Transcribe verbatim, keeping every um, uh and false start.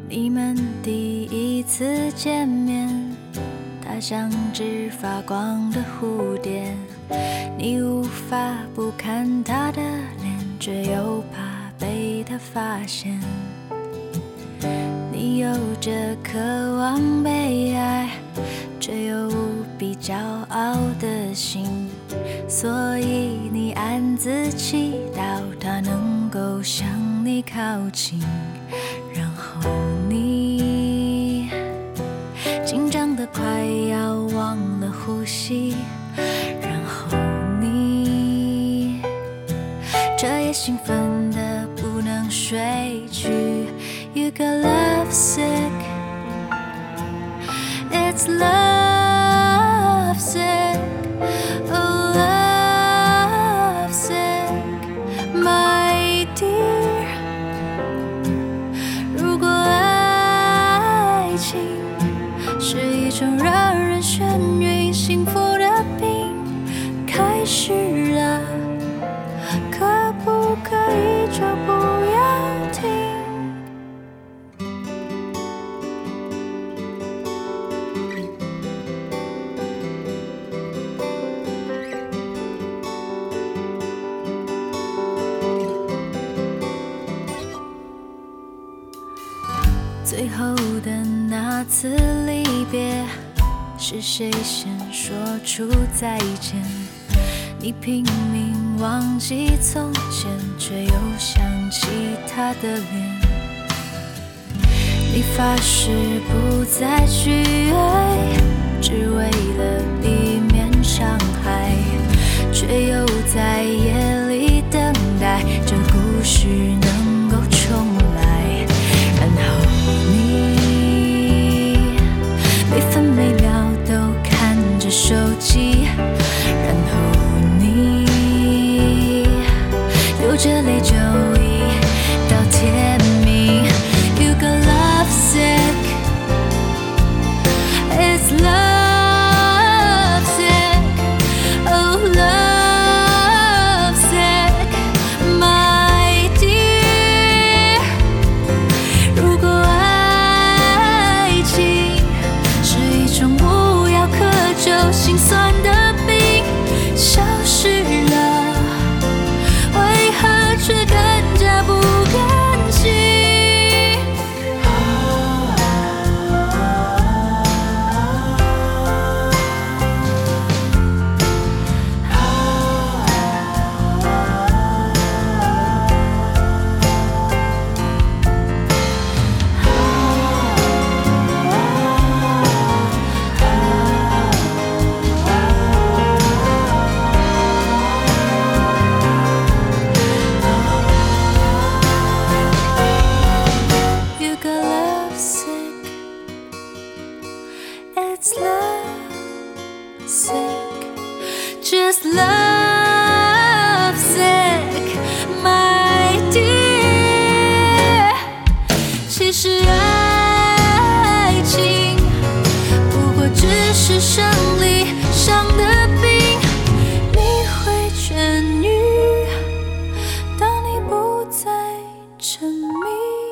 你们第一次见面，它像只发光的蝴蝶，你无法不看它的脸，却又怕被它发现。你有着渴望被爱，却又无比骄傲的心，所以你暗自祈祷它能够向你靠近，然后你紧张得快要忘了呼吸，然后你彻夜兴奋得不能睡去。You got love sick, it's love sick, oh love sick, my dear。 如果爱情是一种让人眩晕幸福的病，开始了，可不可以就不要停？最后的那次离别，是谁先说出再见？你拼命忘记从前，却又想起他的脸。你发誓不再去爱，只为了避免伤害，却又在夜里等待这故事能够重来。然后你每分每秒都看着手机，然后你流着泪就一到天明。 You got love sick, it's love sick, oh love sick, my dear。 如果爱情是一种无药可救心酸的病，消失了，为何却更加不甘心？It's love sick, just love sick, my dear。 其实爱情不过只是生理上的病，你会痊愈，当你不再沉迷。